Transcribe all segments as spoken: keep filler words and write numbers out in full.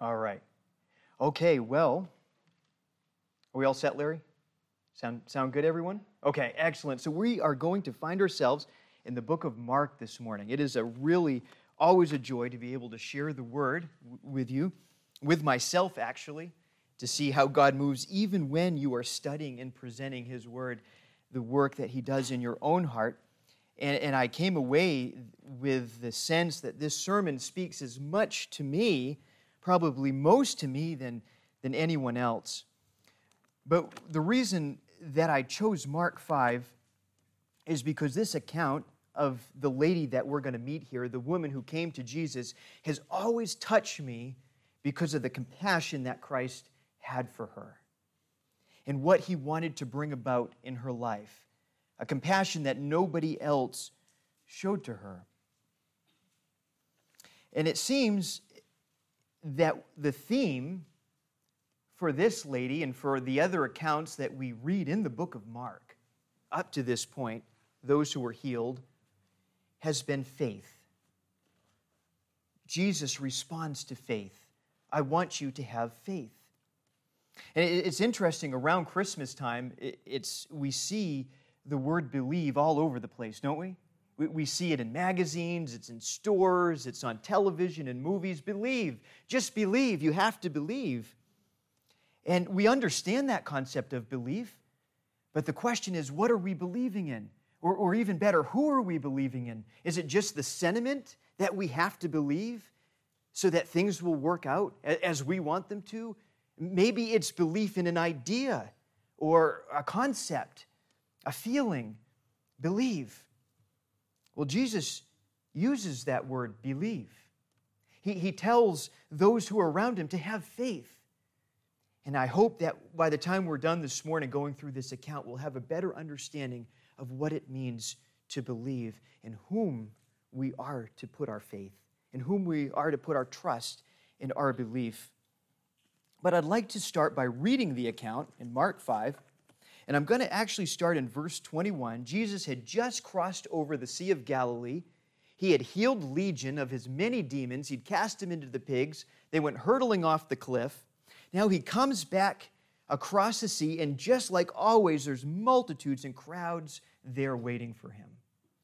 All right. Okay, well, are we all set, Larry? Sound, sound good, everyone? Okay, excellent. So we are going to find ourselves in the book of Mark this morning. It is a really, always a joy to be able to share the word w- with you, with myself, actually, to see how God moves even when you are studying and presenting His word, the work that He does in your own heart. And, and I came away with the sense that this sermon speaks as much to me, probably most to me, than, than anyone else. But the reason that I chose Mark five is because this account of the lady that we're going to meet here, the woman who came to Jesus, has always touched me because of the compassion that Christ had for her and what He wanted to bring about in her life, a compassion that nobody else showed to her. And it seems that the theme for this lady and for the other accounts that we read in the book of Mark, up to this point, those who were healed, has been faith. Jesus responds to faith. I want you to have faith. And it's interesting, around Christmas time, it's we see the word believe all over the place, don't we? We see it in magazines, it's in stores, it's on television and movies. Believe, just believe, you have to believe. And we understand that concept of belief, but the question is, what are we believing in? Or, or even better, who are we believing in? Is it just the sentiment that we have to believe so that things will work out as we want them to? Maybe it's belief in an idea or a concept, a feeling. Believe. Well, Jesus uses that word, believe. He, he tells those who are around Him to have faith. And I hope that by the time we're done this morning going through this account, we'll have a better understanding of what it means to believe, in whom we are to put our faith, in whom we are to put our trust and our belief. But I'd like to start by reading the account in Mark five, and I'm going to actually start in verse twenty-one. Jesus had just crossed over the Sea of Galilee. He had healed Legion of his many demons. He'd cast them into the pigs. They went hurtling off the cliff. Now He comes back across the sea, and just like always, there's multitudes and crowds there waiting for Him.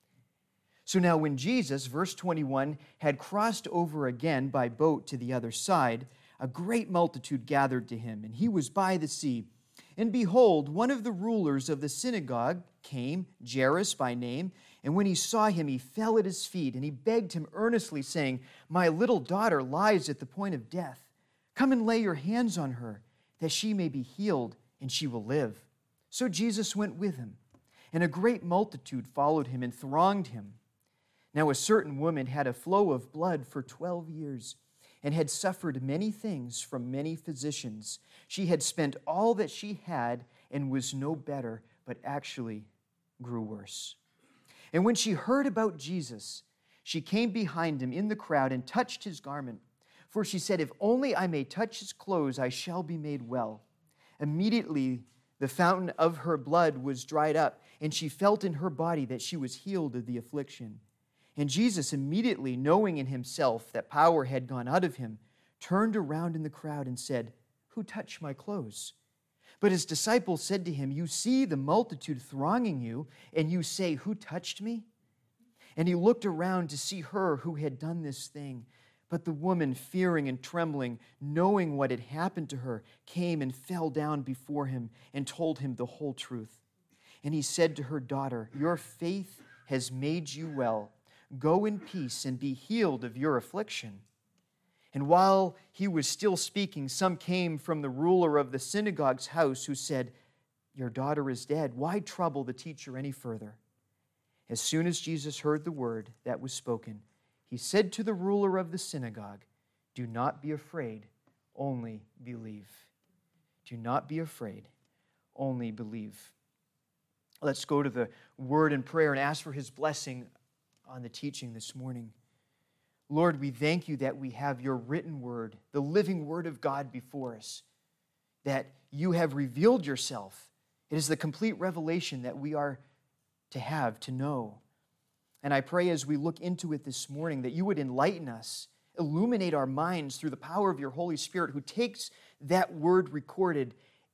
So now when Jesus, verse twenty-one, had crossed over again by boat to the other side, a great multitude gathered to Him, and He was by the sea. And behold, one of the rulers of the synagogue came, Jairus by name, and when he saw Him, he fell at His feet, and he begged Him earnestly, saying, My little daughter lies at the point of death. Come and lay your hands on her, that she may be healed, and she will live. So Jesus went with him, and a great multitude followed Him and thronged Him. Now a certain woman had a flow of blood for twelve years, and had suffered many things from many physicians. She had spent all that she had, and was no better, but actually grew worse. And when she heard about Jesus, she came behind Him in the crowd and touched His garment. For she said, If only I may touch His clothes, I shall be made well. Immediately the fountain of her blood was dried up, and she felt in her body that she was healed of the affliction. And Jesus, immediately knowing in Himself that power had gone out of Him, turned around in the crowd and said, Who touched my clothes? But His disciples said to Him, You see the multitude thronging you, and you say, Who touched me? And He looked around to see her who had done this thing. But the woman, fearing and trembling, knowing what had happened to her, came and fell down before Him and told Him the whole truth. And He said to her, Daughter, your faith has made you well. Go in peace and be healed of your affliction. And while He was still speaking, some came from the ruler of the synagogue's house who said, Your daughter is dead. Why trouble the teacher any further? As soon as Jesus heard the word that was spoken, He said to the ruler of the synagogue, Do not be afraid, only believe. Do not be afraid, only believe. Let's go to the word in prayer and ask for His blessing on the teaching this morning. Lord, we thank You that we have Your written word, the living word of God before us, that You have revealed Yourself. It is the complete revelation that we are to have, to know. And I pray as we look into it this morning that You would enlighten us, illuminate our minds through the power of your Holy Spirit, who takes that word recorded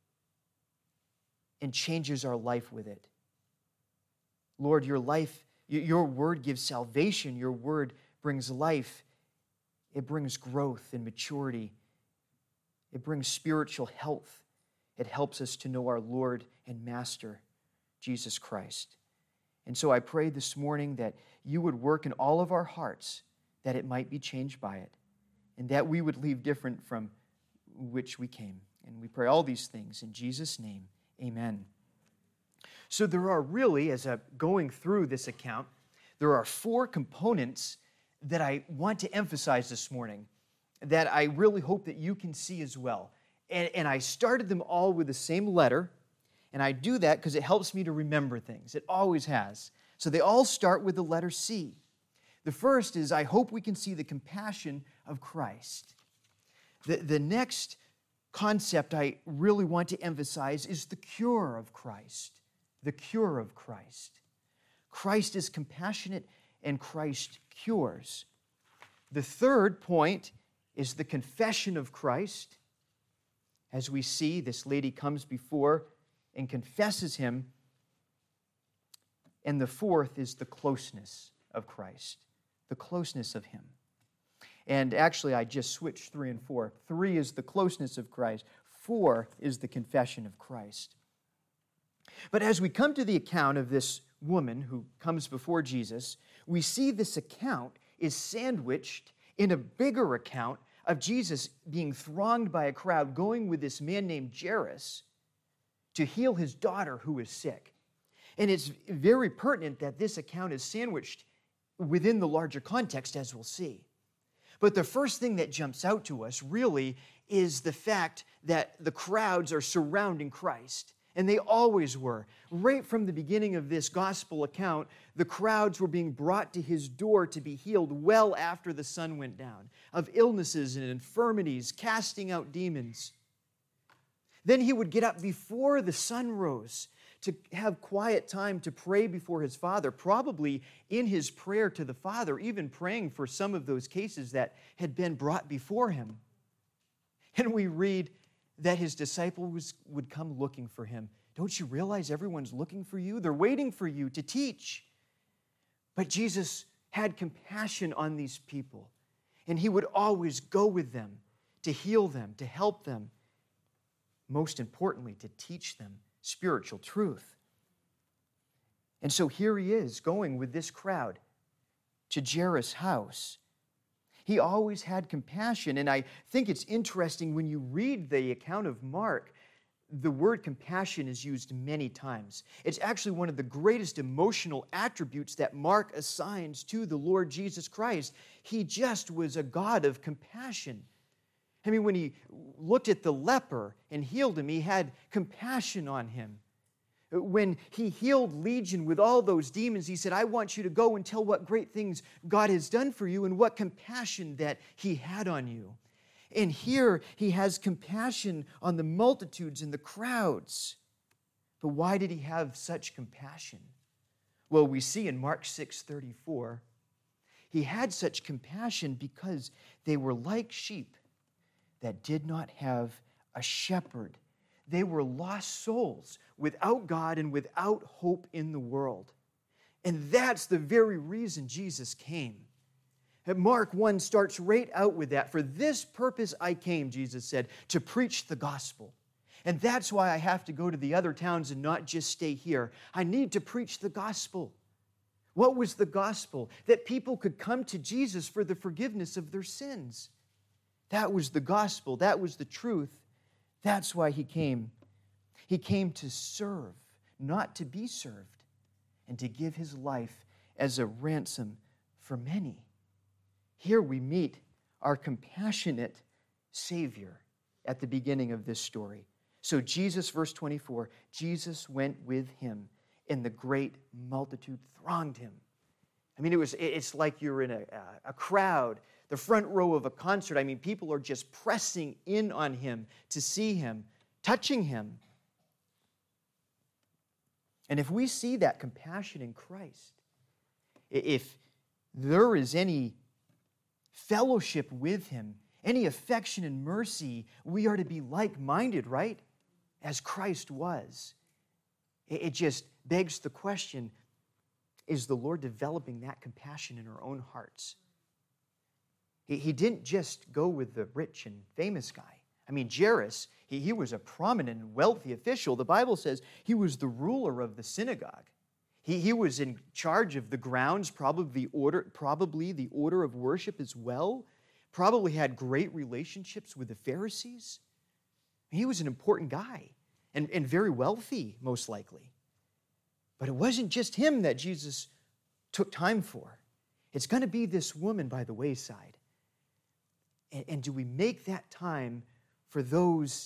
and changes our life with it. Lord, your life, your word gives salvation. Your word brings life. It brings growth and maturity. It brings spiritual health. It helps us to know our Lord and Master, Jesus Christ. And so I pray this morning that you would work in all of our hearts, that it might be changed by it, and that we would leave different from which we came. And we pray all these things in Jesus' name. Amen. So there are really, as I'm going through this account, there are four components that I want to emphasize this morning that I really hope that you can see as well. And, and I started them all with the same letter, and I do that because it helps me to remember things. It always has. So they all start with the letter C. The first is, I hope we can see the compassion of Christ. The, the next concept I really want to emphasize is the cure of Christ. The cure of Christ. Christ is compassionate and Christ cures. The third point is the confession of Christ. As we see, this lady comes before and confesses him. And the fourth is the closeness of Christ, the closeness of him. And actually, I just switched three and four. Three is the closeness of Christ. Four is the confession of Christ. But as we come to the account of this woman who comes before Jesus, we see this account is sandwiched in a bigger account of Jesus being thronged by a crowd, going with this man named Jairus to heal his daughter who is sick. And it's very pertinent that this account is sandwiched within the larger context, as we'll see. But the first thing that jumps out to us really is the fact that the crowds are surrounding Christ. And they always were. Right from the beginning of this gospel account, the crowds were being brought to his door to be healed well after the sun went down, of illnesses and infirmities, casting out demons. Then he would get up before the sun rose to have quiet time to pray before his Father, probably in his prayer to the Father, even praying for some of those cases that had been brought before him. And we read that his disciples would come looking for him. Don't you realize everyone's looking for you? They're waiting for you to teach. But Jesus had compassion on these people, and he would always go with them to heal them, to help them, most importantly, to teach them spiritual truth. And so here he is going with this crowd to Jairus' house. He always had compassion, and I think it's interesting when you read the account of Mark, the word compassion is used many times. It's actually one of the greatest emotional attributes that Mark assigns to the Lord Jesus Christ. He just was a God of compassion. I mean, when he looked at the leper and healed him, he had compassion on him. When he healed Legion with all those demons, he said, I want you to go and tell what great things God has done for you and what compassion that he had on you. And here he has compassion on the multitudes and the crowds. But why did he have such compassion? Well, we see in Mark six thirty-four, he had such compassion because they were like sheep that did not have a shepherd. They were lost souls without God and without hope in the world. And that's the very reason Jesus came. And Mark one starts right out with that. For this purpose I came, Jesus said, to preach the gospel. And that's why I have to go to the other towns and not just stay here. I need to preach the gospel. What was the gospel? That people could come to Jesus for the forgiveness of their sins. That was the gospel. That was the truth. That's why he came. He came to serve, not to be served, and to give his life as a ransom for many. Here we meet our compassionate Savior at the beginning of this story. So Jesus, verse twenty-four, Jesus went with him, and the great multitude thronged him. I mean, it was, it's like you're in a, a crowd, the front row of a concert. I mean, people are just pressing in on him to see him, touching him. And if we see that compassion in Christ, if there is any fellowship with him, any affection and mercy, we are to be like-minded, right? As Christ was. It just begs the question, is the Lord developing that compassion in our own hearts? He didn't just go with the rich and famous guy. I mean, Jairus, he, he was a prominent and wealthy official. The Bible says he was the ruler of the synagogue. He, he was in charge of the grounds, probably the order, probably the order of worship as well. Probably had great relationships with the Pharisees. He was an important guy and, and very wealthy, most likely. But it wasn't just him that Jesus took time for. It's going to be this woman by the wayside. And, and do we make that time for those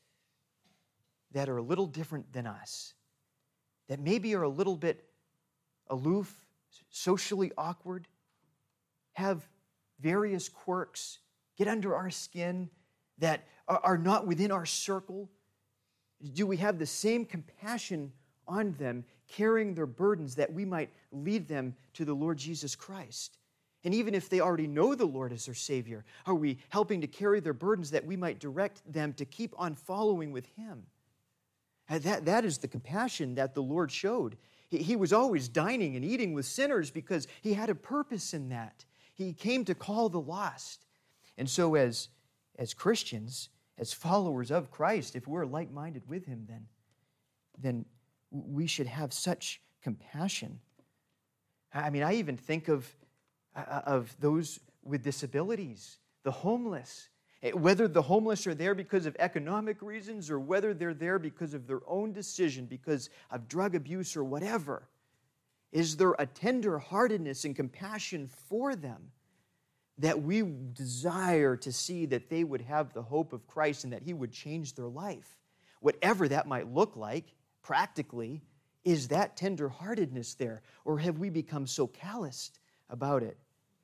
that are a little different than us? That maybe are a little bit aloof, socially awkward, have various quirks, get under our skin, that are not within our circle? Do we have the same compassion on them, carrying their burdens that we might lead them to the Lord Jesus Christ? And even if they already know the Lord as their Savior, are we helping to carry their burdens that we might direct them to keep on following with Him? And that, that is the compassion that the Lord showed. He, he was always dining and eating with sinners because He had a purpose in that. He came to call the lost. And so as, as Christians, as followers of Christ, if we're like-minded with Him, then, then we should have such compassion. I mean, I even think of, of those with disabilities, the homeless. Whether the homeless are there because of economic reasons or whether they're there because of their own decision, because of drug abuse or whatever, is there a tender-heartedness and compassion for them that we desire to see that they would have the hope of Christ and that He would change their life? Whatever that might look like, practically, is that tender-heartedness there? Or have we become so calloused about it?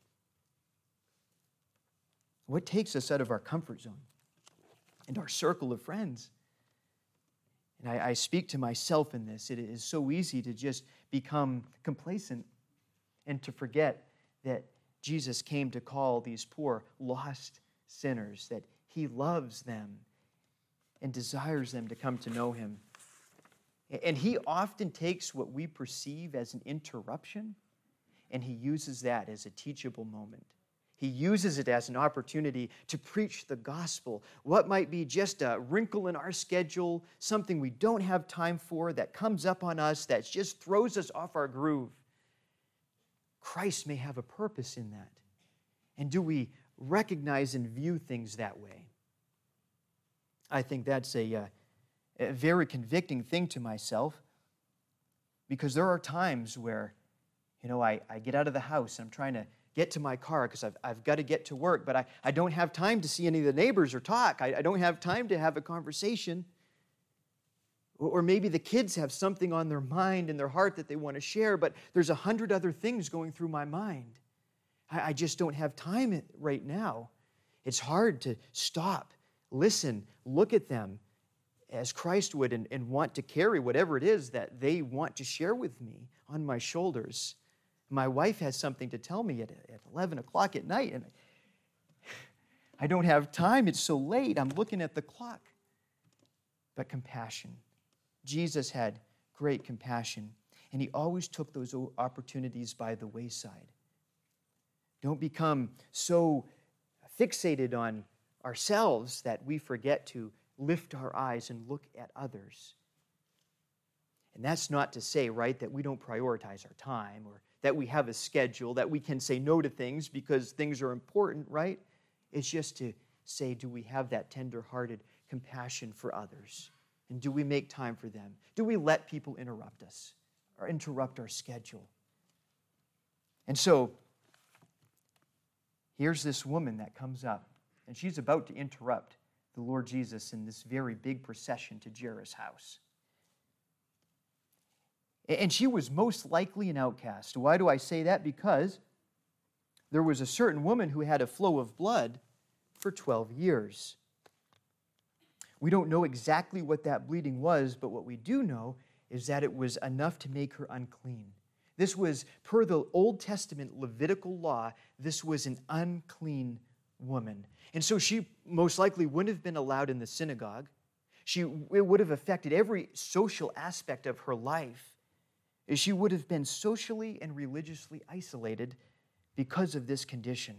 What takes us out of our comfort zone and our circle of friends? And I, I speak to myself in this. It is so easy to just become complacent and to forget that Jesus came to call these poor, lost sinners, that He loves them and desires them to come to know Him. And He often takes what we perceive as an interruption, and He uses that as a teachable moment. He uses it as an opportunity to preach the gospel. What might be just a wrinkle in our schedule, something we don't have time for, that comes up on us, that just throws us off our groove. Christ may have a purpose in that. And do we recognize and view things that way? I think that's a, uh, a very convicting thing to myself, because there are times where, you know, I, I get out of the house and I'm trying to get to my car because I've, I've got to get to work, but I, I don't have time to see any of the neighbors or talk. I, I don't have time to have a conversation. Or, or maybe the kids have something on their mind and their heart that they want to share, but there's a hundred other things going through my mind. I, I just don't have time right now. It's hard to stop, listen, look at them as Christ would and, and want to carry whatever it is that they want to share with me on my shoulders. My wife has something to tell me at, at eleven o'clock at night, and I don't have time. It's so late. I'm looking at the clock. But compassion. Jesus had great compassion, and He always took those opportunities by the wayside. Don't become so fixated on ourselves that we forget to lift our eyes and look at others. And that's not to say, right, that we don't prioritize our time or that we have a schedule, that we can say no to things because things are important, right? It's just to say, do we have that tender-hearted compassion for others? And do we make time for them? Do we let people interrupt us or interrupt our schedule? And so, here's this woman that comes up, and she's about to interrupt the Lord Jesus in this very big procession to Jairus' house. And she was most likely an outcast. Why do I say that? Because there was a certain woman who had a flow of blood for twelve years. We don't know exactly what that bleeding was, but what we do know is that it was enough to make her unclean. This was, per the Old Testament Levitical law, this was an unclean woman. And so she most likely wouldn't have been allowed in the synagogue. She, it would have affected every social aspect of her life. She would have been socially and religiously isolated because of this condition.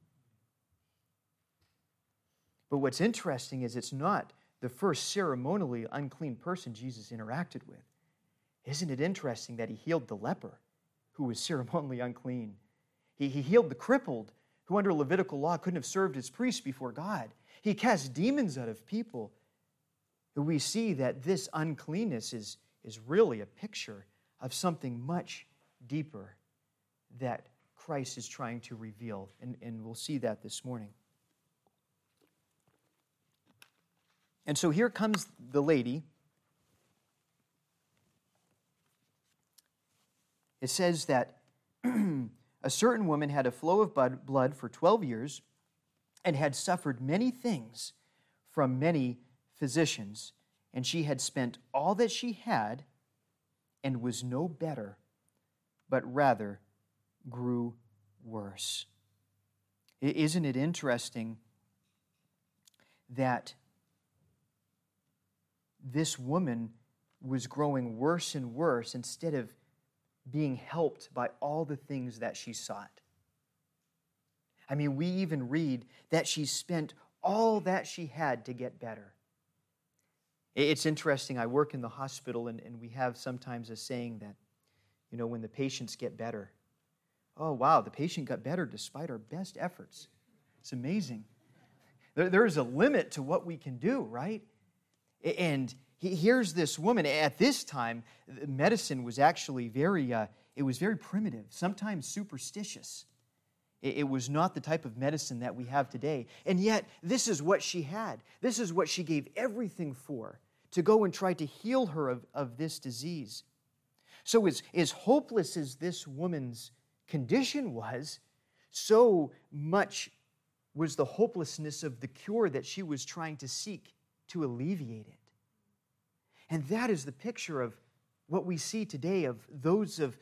But what's interesting is it's not the first ceremonially unclean person Jesus interacted with. Isn't it interesting that he healed the leper, who was ceremonially unclean? He, he healed the crippled, who under Levitical law couldn't have served as priests before God. He cast demons out of people. We see that this uncleanness is, is really a picture of something much deeper that Christ is trying to reveal. And, and we'll see that this morning. And so here comes the lady. It says that a certain woman had a flow of blood for twelve years and had suffered many things from many physicians, and she had spent all that she had and was no better, but rather grew worse. Isn't it interesting that this woman was growing worse and worse instead of being helped by all the things that she sought? I mean, we even read that she spent all that she had to get better. It's interesting, I work in the hospital, and, and we have sometimes a saying that, you know, when the patients get better, oh, wow, the patient got better despite our best efforts. It's amazing. There, there is a limit to what we can do, right? And he, here's this woman. At this time, medicine was actually very, uh, it was very primitive, sometimes superstitious. It, it was not the type of medicine that we have today. And yet, this is what she had. This is what she gave everything for, to go and try to heal her of, of this disease. So as, as hopeless as this woman's condition was, so much was the hopelessness of the cure that she was trying to seek to alleviate it. And that is the picture of what we see today of those of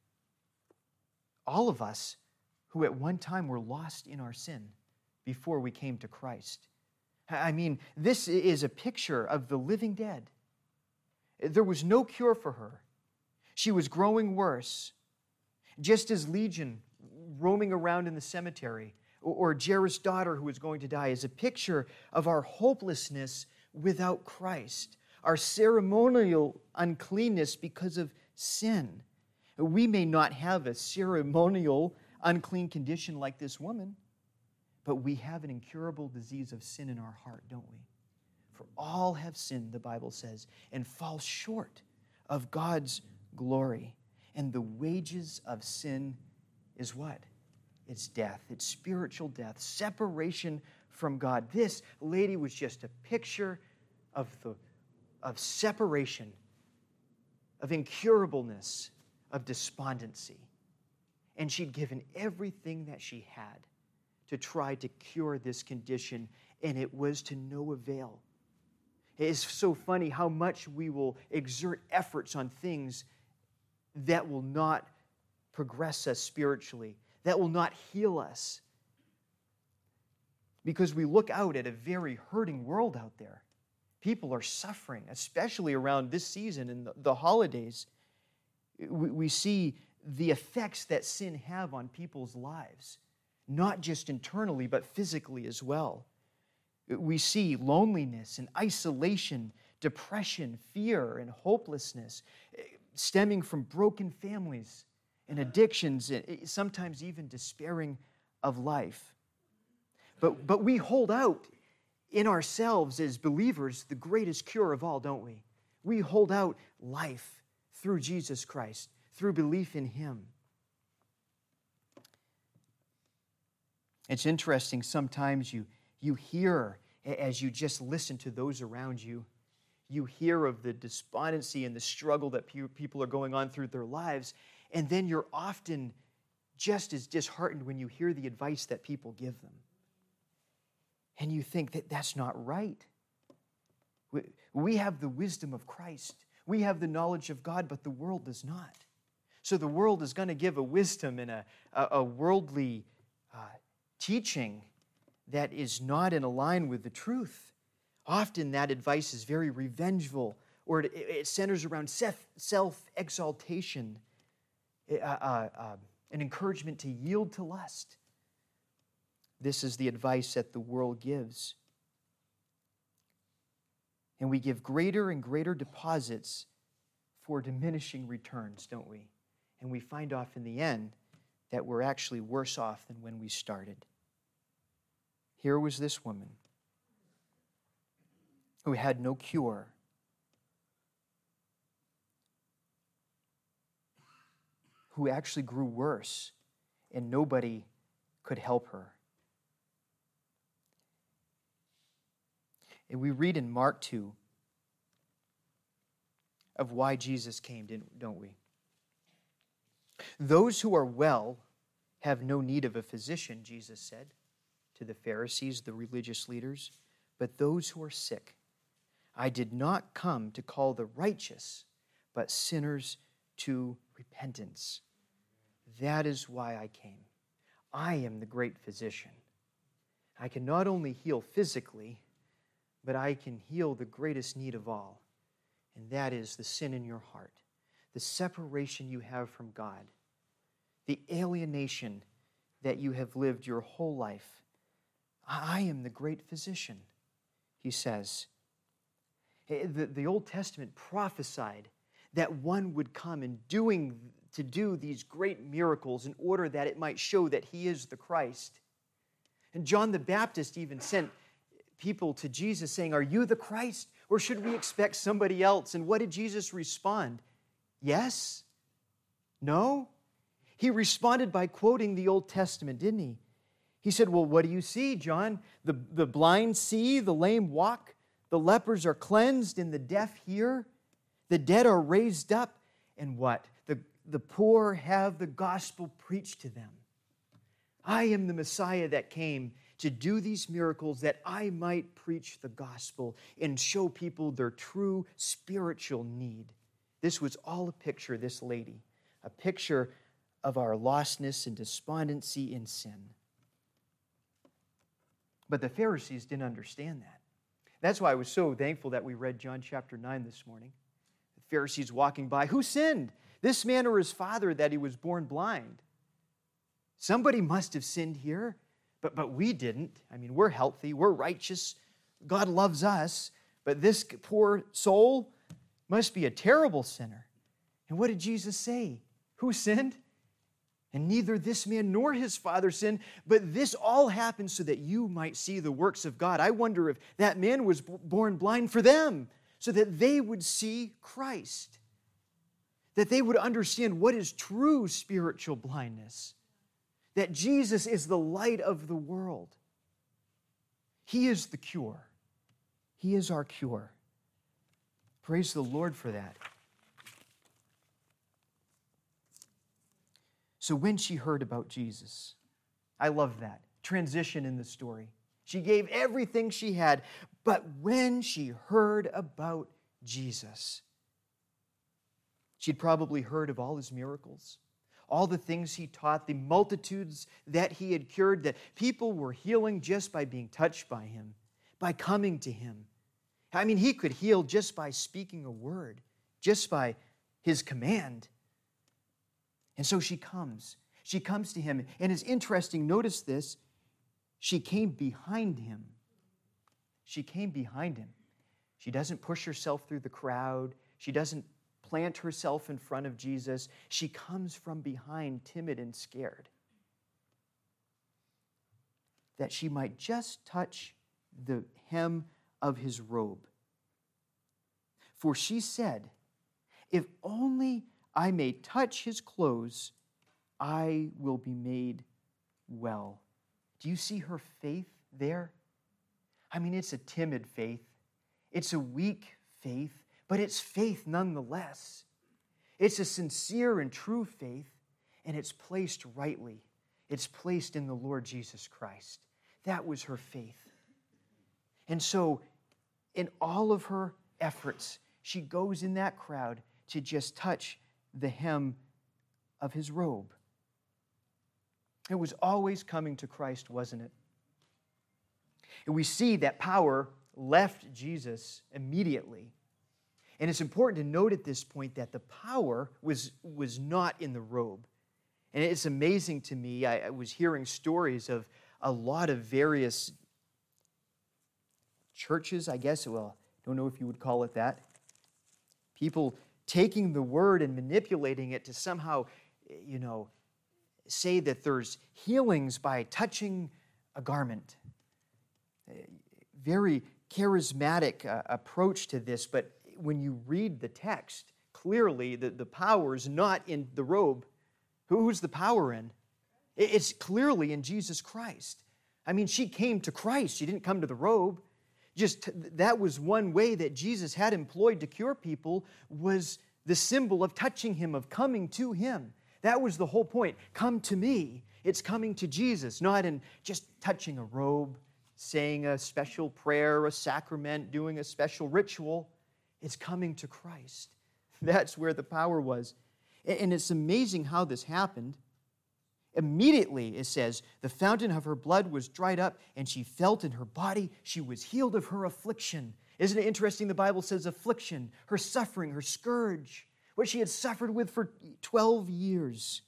all of us who at one time were lost in our sin before we came to Christ. I mean, this is a picture of the living dead. There was no cure for her. She was growing worse. Just as Legion roaming around in the cemetery, or Jairus' daughter who was going to die, is a picture of our hopelessness without Christ, our ceremonial uncleanness because of sin. We may not have a ceremonial unclean condition like this woman, but we have an incurable disease of sin in our heart, don't we? For all have sinned, the Bible says, and fall short of God's glory. And the wages of sin is what? It's death. It's spiritual death, separation from God. This lady was just a picture of the of separation, of incurableness, of despondency. And she'd given everything that she had to try to cure this condition, and it was to no avail. It is so funny how much we will exert efforts on things that will not progress us spiritually, that will not heal us. Because we look out at a very hurting world out there. People are suffering, especially around this season and the, the holidays. We, we see the effects that sin have on people's lives, not just internally, but physically as well. We see loneliness and isolation, depression, fear, and hopelessness stemming from broken families and addictions, and sometimes even despairing of life. But, but we hold out in ourselves as believers the greatest cure of all, don't we? We hold out life through Jesus Christ, through belief in Him. It's interesting, sometimes you, you hear, as you just listen to those around you, you hear of the despondency and the struggle that pe- people are going on through their lives, and then you're often just as disheartened when you hear the advice that people give them. And you think that that's not right. We have the wisdom of Christ. We have the knowledge of God, but the world does not. So the world is going to give a wisdom and a, a, a worldly uh, teaching that is not in line with the truth. Often that advice is very revengeful, or it, it centers around self, self-exaltation, uh, uh, uh, an encouragement to yield to lust. This is the advice that the world gives. And we give greater and greater deposits for diminishing returns, don't we? And we find off in the end that we're actually worse off than when we started. Here was this woman who had no cure, who actually grew worse, and nobody could help her. And we read in Mark two of why Jesus came, don't we? Those who are well have no need of a physician, Jesus said to the Pharisees, the religious leaders, but those who are sick. I did not come to call the righteous, but sinners to repentance. That is why I came. I am the great physician. I can not only heal physically, but I can heal the greatest need of all, and that is the sin in your heart, the separation you have from God, the alienation that you have lived your whole life. I am the great physician, he says. The, the Old Testament prophesied that one would come and doing to do these great miracles in order that it might show that he is the Christ. And John the Baptist even sent people to Jesus saying, are you the Christ, or should we expect somebody else? And what did Jesus respond? Yes? No? He responded by quoting the Old Testament, didn't he? He said, well, what do you see, John? The, the blind see, the lame walk, the lepers are cleansed, and the deaf hear. The dead are raised up, and what? The, the poor have the gospel preached to them. I am the Messiah that came to do these miracles that I might preach the gospel and show people their true spiritual need. This was all a picture, this lady, a picture of our lostness and despondency in sin. But the Pharisees didn't understand that. That's why I was so thankful that we read John chapter nine this morning. The Pharisees walking by, who sinned? This man or his father that he was born blind? Somebody must have sinned here, but, but we didn't. I mean, we're healthy, we're righteous, God loves us, but this poor soul must be a terrible sinner. And what did Jesus say? Who sinned? And neither this man nor his father sinned, but this all happened so that you might see the works of God. I wonder if that man was born blind for them, so that they would see Christ, that they would understand what is true spiritual blindness, that Jesus is the light of the world. He is the cure. He is our cure. Praise the Lord for that. So when she heard about Jesus, I love that transition in the story. She gave everything she had, but when she heard about Jesus, she'd probably heard of all his miracles, all the things he taught, the multitudes that he had cured, that people were healing just by being touched by him, by coming to him. I mean, he could heal just by speaking a word, just by his command. And so she comes. She comes to him. And it's interesting, notice this, she came behind him. She came behind him. She doesn't push herself through the crowd. She doesn't plant herself in front of Jesus. She comes from behind, timid and scared, that she might just touch the hem of his robe. For she said, if only I may touch his clothes, I will be made well. Do you see her faith there? I mean, it's a timid faith. It's a weak faith, but it's faith nonetheless. It's a sincere and true faith, and it's placed rightly. It's placed in the Lord Jesus Christ. That was her faith. And so, in all of her efforts, she goes in that crowd to just touch the hem of his robe. It was always coming to Christ, wasn't it? And we see that power left Jesus immediately. And it's important to note at this point that the power was, was not in the robe. And it's amazing to me, I, I was hearing stories of a lot of various churches, I guess, well, I don't know if you would call it that, people taking the word and manipulating it to somehow, you know, say that there's healings by touching a garment. Very charismatic uh, approach to this, but when you read the text, clearly the, the power is not in the robe. Who's the power in? It's clearly in Jesus Christ. I mean, she came to Christ. She didn't come to the robe. Just that was one way that Jesus had employed to cure people, was the symbol of touching him, of coming to him. That was the whole point. Come to me. It's coming to Jesus, not in just touching a robe, saying a special prayer, a sacrament, doing a special ritual. It's coming to Christ. That's where the power was. And it's amazing how this happened. Immediately, it says, the fountain of her blood was dried up, and she felt in her body she was healed of her affliction. Isn't it interesting? The Bible says affliction, her suffering, her scourge, what she had suffered with for twelve years.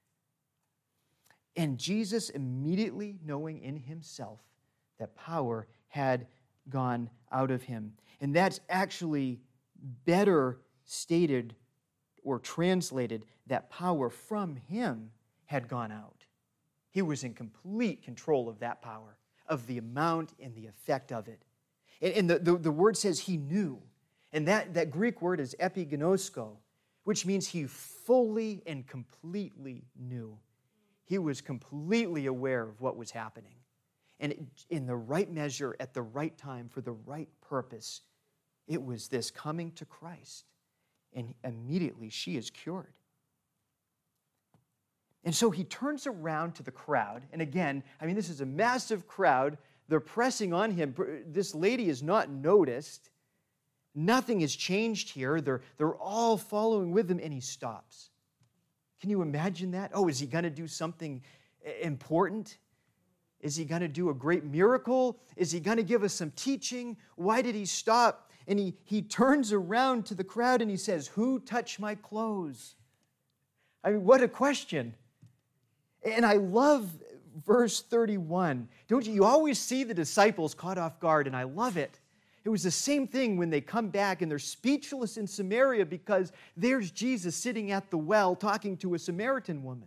And Jesus, immediately knowing in himself that power had gone out of him. And that's actually better stated or translated, that power from him had gone out. He was in complete control of that power, of the amount and the effect of it. And, and the, the, the word says he knew. And that, that Greek word is epiginosko, which means he fully and completely knew. He was completely aware of what was happening. And in the right measure, at the right time, for the right purpose, it was this coming to Christ. And immediately she is cured. And so he turns around to the crowd. And again, I mean, this is a massive crowd. They're pressing on him. This lady is not noticed. Nothing has changed here. They're, they're all following with him, and he stops. Can you imagine that? Oh, is he going to do something important? Is he going to do a great miracle? Is he going to give us some teaching? Why did he stop? And he, he turns around to the crowd and he says, "Who touched my clothes?" I mean, what a question. And I love verse thirty-one. Don't you? You always see the disciples caught off guard, and I love it. It was the same thing when they come back and they're speechless in Samaria because there's Jesus sitting at the well talking to a Samaritan woman.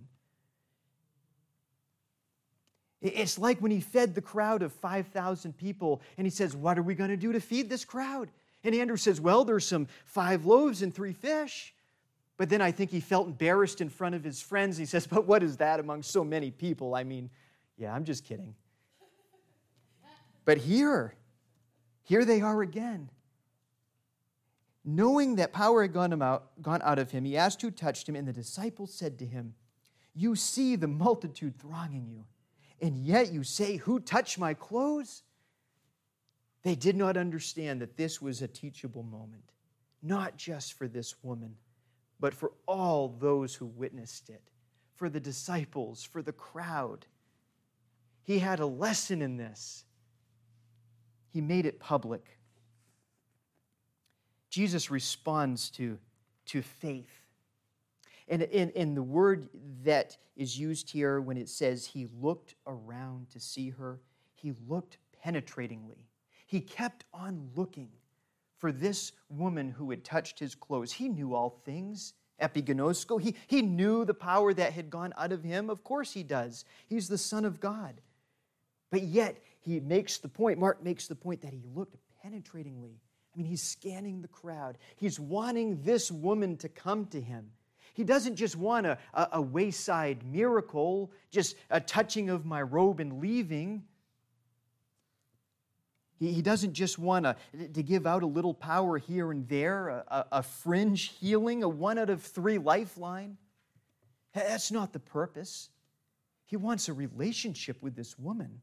It's like when he fed the crowd of five thousand people and he says, "What are we going to do to feed this crowd?" And Andrew says, "Well, there's some five loaves and three fish." But then I think he felt embarrassed in front of his friends. He says, "But what is that among so many people?" I mean, yeah, I'm just kidding. But here, here they are again. Knowing that power had gone, him out, gone out of him, he asked who touched him, and the disciples said to him, "You see the multitude thronging you, and yet you say, 'Who touched my clothes?'" They did not understand that this was a teachable moment, not just for this woman, but for all those who witnessed it, for the disciples, for the crowd. He had a lesson in this. He made it public. Jesus responds to, to faith. And in, in the word that is used here when it says he looked around to see her, he looked penetratingly. He kept on looking for this woman who had touched his clothes. He knew all things, epiginosko. He, he knew the power that had gone out of him. Of course he does. He's the Son of God. But yet, he makes the point, Mark makes the point that he looked penetratingly. I mean, he's scanning the crowd. He's wanting this woman to come to him. He doesn't just want a, a, a wayside miracle, just a touching of my robe and leaving. He, he doesn't just want to, to give out a little power here and there, a, a, a fringe healing, a one out of three lifeline. That's not the purpose. He wants a relationship with this woman.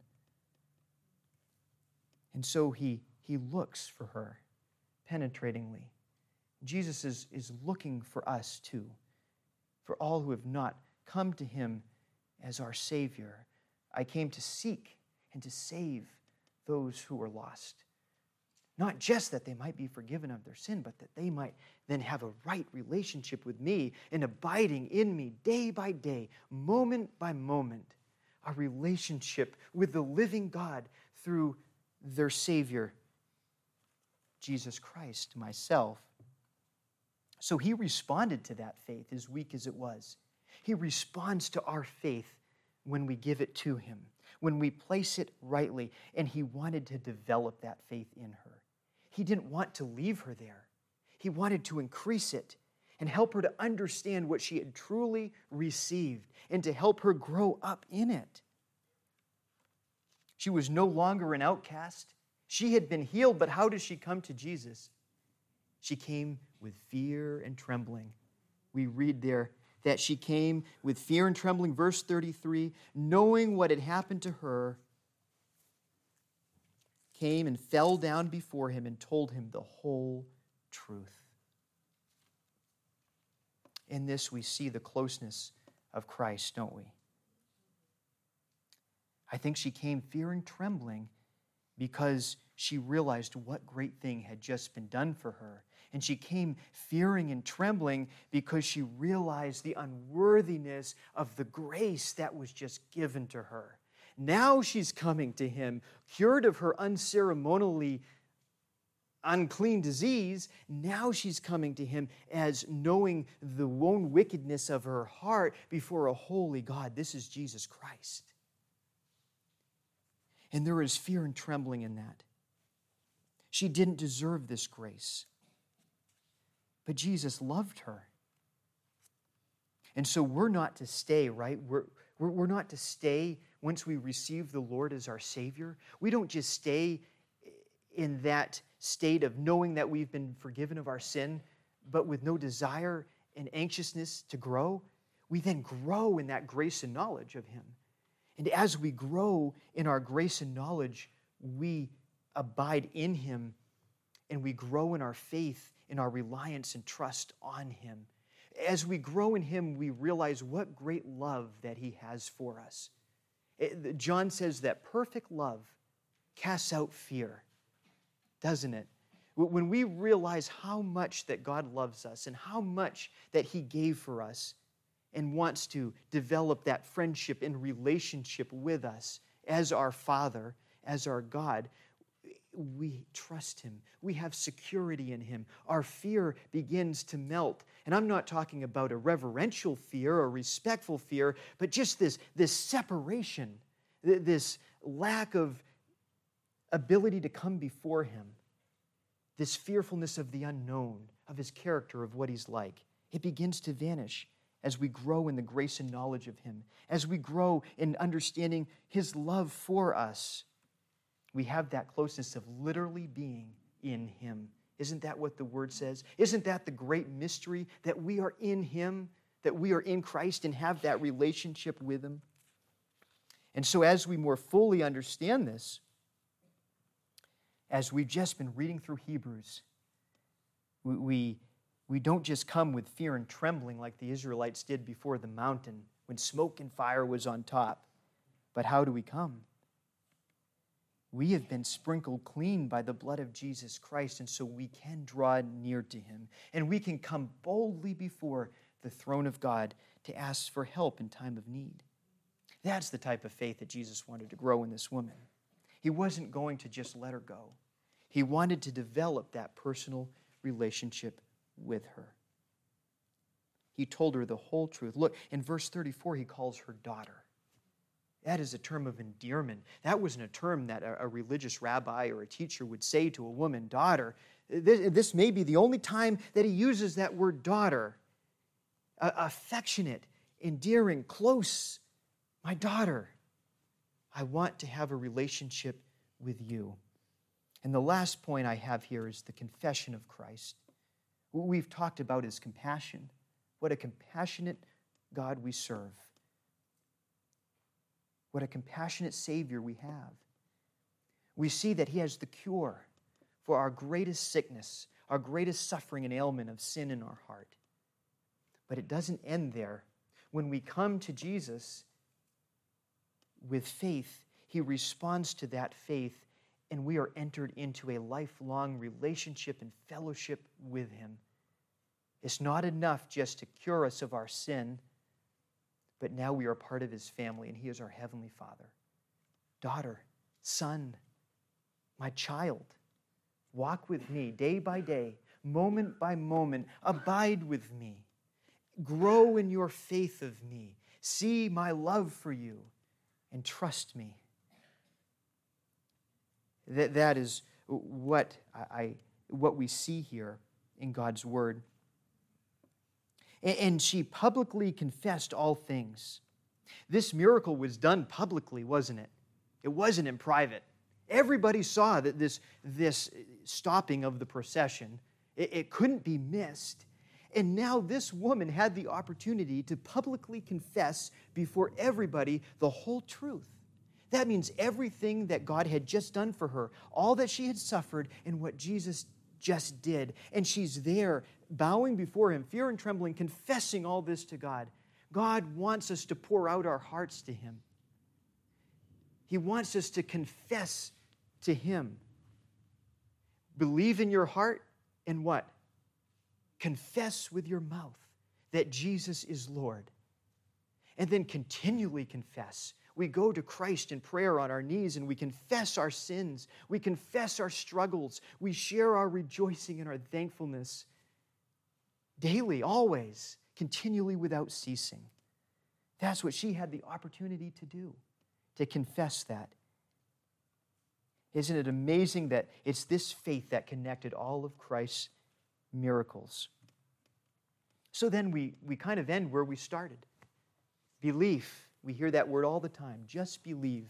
And so he, he looks for her penetratingly. Jesus is, is looking for us too. for all who have not come to him as our Savior. I came to seek and to save those who are lost. Not just that they might be forgiven of their sin, but that they might then have a right relationship with me and abiding in me day by day, moment by moment, a relationship with the living God through their Savior, Jesus Christ, myself. So he responded to that faith, as weak as it was. He responds to our faith when we give it to him, when we place it rightly, and he wanted to develop that faith in her. He didn't want to leave her there. He wanted to increase it and help her to understand what she had truly received and to help her grow up in it. She was no longer an outcast. She had been healed, but how does she come to Jesus? She came with fear and trembling. We read there that she came with fear and trembling, verse thirty-three, knowing what had happened to her, came and fell down before him and told him the whole truth. In this we see the closeness of Christ, don't we? I think she came fear and trembling because she realized what great thing had just been done for her. And she came fearing and trembling because she realized the unworthiness of the grace that was just given to her. Now she's coming to him, cured of her unceremonially unclean disease. Now she's coming to him as knowing the own wickedness of her heart before a holy God. This is Jesus Christ. And there is fear and trembling in that. She didn't deserve this grace. But Jesus loved her. And so we're not to stay, right? We're, we're, we're not to stay once we receive the Lord as our Savior. We don't just stay in that state of knowing that we've been forgiven of our sin, but with no desire and anxiousness to grow. We then grow in that grace and knowledge of him. And as we grow in our grace and knowledge, we abide in him and we grow in our faith, in our reliance and trust on him. As we grow in him, we realize what great love that he has for us. It, John says that perfect love casts out fear, doesn't it? When we realize how much that God loves us and how much that he gave for us and wants to develop that friendship and relationship with us as our Father, as our God, we trust him. We have security in him. Our fear begins to melt. And I'm not talking about a reverential fear or respectful fear, but just this, this separation, this lack of ability to come before him, this fearfulness of the unknown, of his character, of what he's like. It begins to vanish as we grow in the grace and knowledge of him, as we grow in understanding his love for us. We have that closeness of literally being in him. Isn't that what the word says? Isn't that the great mystery, that we are in him, that we are in Christ and have that relationship with him? And so as we more fully understand this, as we've just been reading through Hebrews, we, we, we don't just come with fear and trembling like the Israelites did before the mountain when smoke and fire was on top. But how do we come? We have been sprinkled clean by the blood of Jesus Christ, and so we can draw near to him. And we can come boldly before the throne of God to ask for help in time of need. That's the type of faith that Jesus wanted to grow in this woman. He wasn't going to just let her go. He wanted to develop that personal relationship with her. He told her the whole truth. Look, in verse thirty-four, he calls her daughter. That is a term of endearment. That wasn't a term that a, a religious rabbi or a teacher would say to a woman, daughter. This, this may be the only time that he uses that word daughter. Uh, affectionate, endearing, close. My daughter, I want to have a relationship with you. And the last point I have here is the confession of Christ. What we've talked about is compassion. What a compassionate God we serve. What a compassionate Savior we have. We see that he has the cure for our greatest sickness, our greatest suffering and ailment of sin in our heart. But it doesn't end there. When we come to Jesus with faith, he responds to that faith, and we are entered into a lifelong relationship and fellowship with him. It's not enough just to cure us of our sin, but now we are part of his family, and he is our heavenly Father. Daughter, son, my child, walk with me day by day, moment by moment. Abide with me. Grow in your faith of me. See my love for you and trust me. That, that is what, I, what we see here in God's word. And she publicly confessed all things. This miracle was done publicly, wasn't it? It wasn't in private. Everybody saw that this, this stopping of the procession, it, it couldn't be missed. And now this woman had the opportunity to publicly confess before everybody the whole truth. That means everything that God had just done for her, all that she had suffered, and what Jesus just did. And she's there, bowing before him, fear and trembling, confessing all this to God. God wants us to pour out our hearts to him. He wants us to confess to him. Believe in your heart, and what? Confess with your mouth that Jesus is Lord. And then continually confess. We go to Christ in prayer on our knees and we confess our sins. We confess our struggles. We share our rejoicing and our thankfulness daily, always, continually without ceasing. That's what she had the opportunity to do, to confess that. Isn't it amazing that it's this faith that connected all of Christ's miracles? So then we, we kind of end where we started. Belief. We hear that word all the time. Just believe.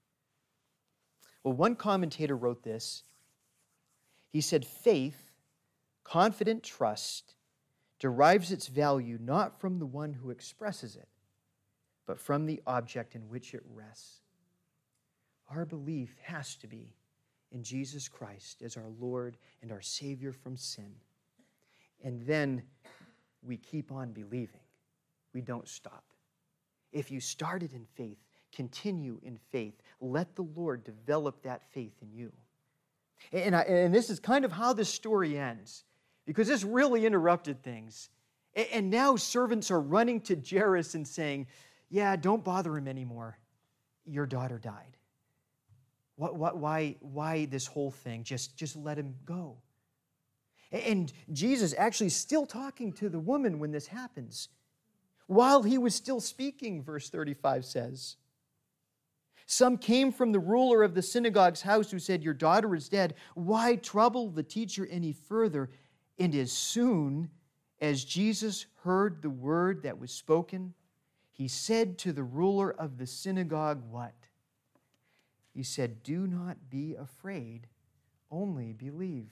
Well, one commentator wrote this. He said, faith, confident trust, derives its value not from the one who expresses it, but from the object in which it rests. Our belief has to be in Jesus Christ as our Lord and our Savior from sin. And then we keep on believing. We don't stop. If you started in faith, continue in faith. Let the Lord develop that faith in you. And, I, and this is kind of how this story ends, because this really interrupted things. And, and now servants are running to Jairus and saying, yeah, don't bother him anymore. Your daughter died. What, what, why, why this whole thing? Just, just let him go. And Jesus actually still talking to the woman when this happens. While he was still speaking, verse thirty-five says, some came from the ruler of the synagogue's house who said, your daughter is dead. Why trouble the teacher any further? And as soon as Jesus heard the word that was spoken, he said to the ruler of the synagogue, what? He said, do not be afraid, only believe.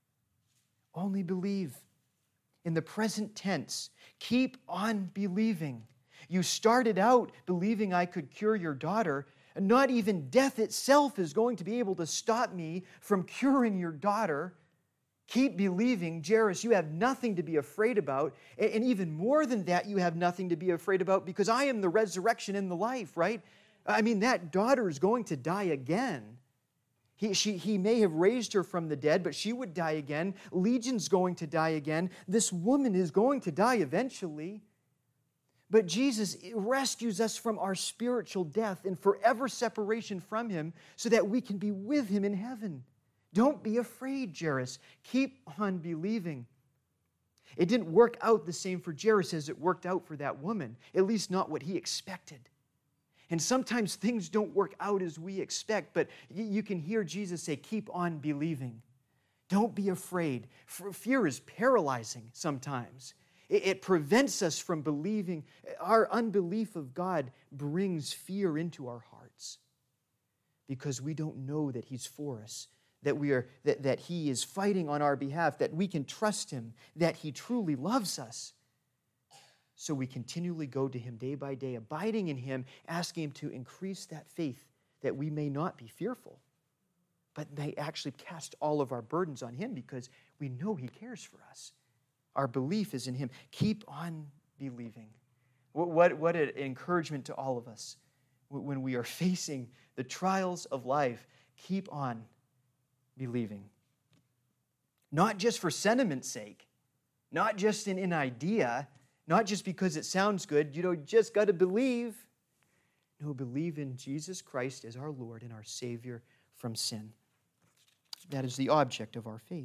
Only believe. In the present tense, keep on believing. You started out believing I could cure your daughter, and not even death itself is going to be able to stop me from curing your daughter. Keep believing, Jairus, you have nothing to be afraid about, and even more than that, you have nothing to be afraid about, because I am the resurrection and the life, right? I mean, that daughter is going to die again. He, she, he may have raised her from the dead, but she would die again. Legion's going to die again. This woman is going to die eventually. But Jesus rescues us from our spiritual death and forever separation from him so that we can be with him in heaven. Don't be afraid, Jairus. Keep on believing. It didn't work out the same for Jairus as it worked out for that woman, at least not what he expected. And sometimes things don't work out as we expect, but you can hear Jesus say, keep on believing. Don't be afraid. Fear is paralyzing sometimes. It prevents us from believing. Our unbelief of God brings fear into our hearts because we don't know that he's for us, that, we are, that, that he is fighting on our behalf, that we can trust him, that he truly loves us. So we continually go to him day by day, abiding in him, asking him to increase that faith that we may not be fearful, but may actually cast all of our burdens on him because we know he cares for us. Our belief is in him. Keep on believing. What, what, what an encouragement to all of us when we are facing the trials of life. Keep on believing. Not just for sentiment's sake, not just in an idea, not just because it sounds good, you know, just got to believe. No, believe in Jesus Christ as our Lord and our Savior from sin. That is the object of our faith.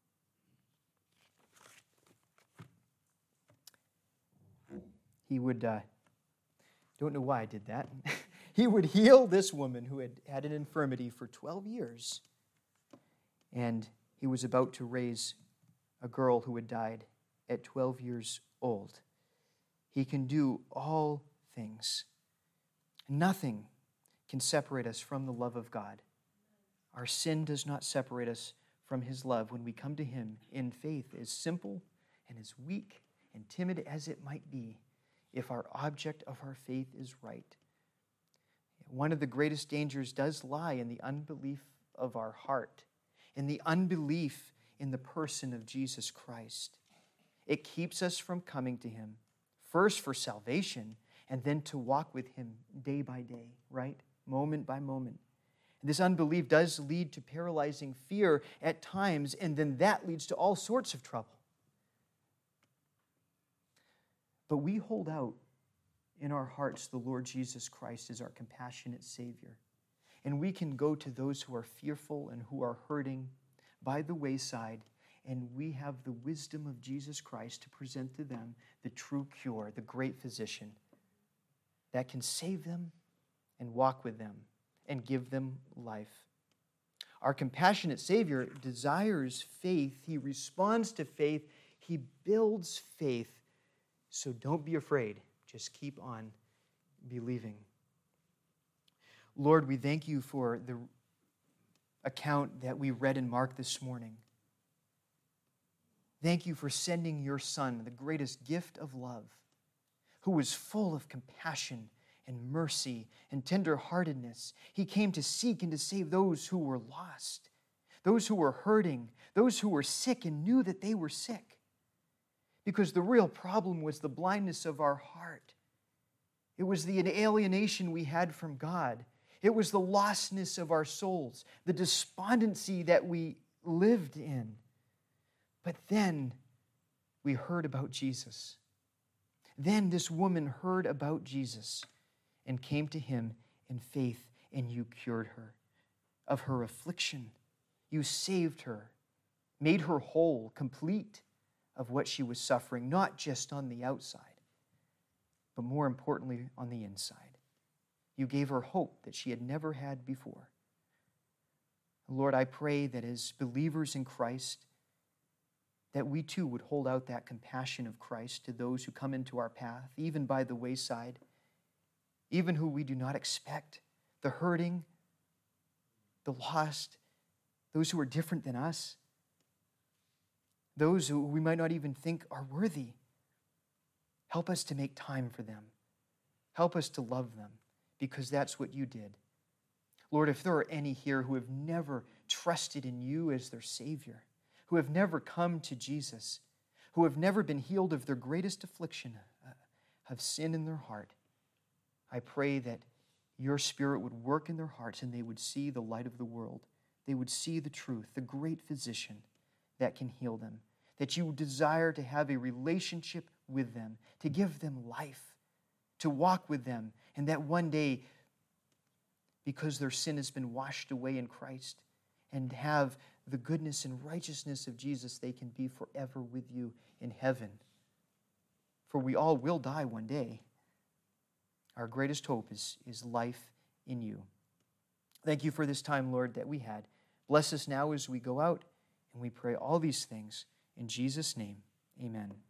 He would, uh, don't know why I did that. He would heal this woman who had had an infirmity for twelve years. And he was about to raise a girl who had died at twelve years old. He can do all things. Nothing can separate us from the love of God. Our sin does not separate us from his love when we come to him in faith, as simple and as weak and timid as it might be, if our object of our faith is right. One of the greatest dangers does lie in the unbelief of our heart, in the unbelief in the person of Jesus Christ. It keeps us from coming to him, first for salvation, and then to walk with him day by day, right? Moment by moment. And this unbelief does lead to paralyzing fear at times, and then that leads to all sorts of trouble. But we hold out in our hearts the Lord Jesus Christ as our compassionate Savior. And we can go to those who are fearful and who are hurting by the wayside, and we have the wisdom of Jesus Christ to present to them the true cure, the great physician that can save them and walk with them and give them life. Our compassionate Savior desires faith. He responds to faith. He builds faith. So don't be afraid. Just keep on believing. Lord, we thank you for the account that we read in Mark this morning. Thank you for sending your Son, the greatest gift of love, who was full of compassion and mercy and tenderheartedness. He came to seek and to save those who were lost, those who were hurting, those who were sick and knew that they were sick. Because the real problem was the blindness of our heart. It was the alienation we had from God. It was the lostness of our souls, the despondency that we lived in. But then we heard about Jesus. Then this woman heard about Jesus and came to him in faith, and you cured her of her affliction. You saved her, made her whole, complete of what she was suffering, not just on the outside, but more importantly on the inside. You gave her hope that she had never had before. Lord, I pray that as believers in Christ, that we too would hold out that compassion of Christ to those who come into our path, even by the wayside, even who we do not expect, the hurting, the lost, those who are different than us, those who we might not even think are worthy. Help us to make time for them. Help us to love them, because that's what you did. Lord, if there are any here who have never trusted in you as their Savior, who have never come to Jesus, who have never been healed of their greatest affliction of sin in their heart, I pray that your Spirit would work in their hearts and they would see the light of the world. They would see the truth, the great physician that can heal them, that you desire to have a relationship with them, to give them life, to walk with them, and that one day, because their sin has been washed away in Christ, and have the goodness and righteousness of Jesus, they can be forever with you in heaven. For we all will die one day. Our greatest hope is, is life in you. Thank you for this time, Lord, that we had. Bless us now as we go out, and we pray all these things in Jesus' name. Amen.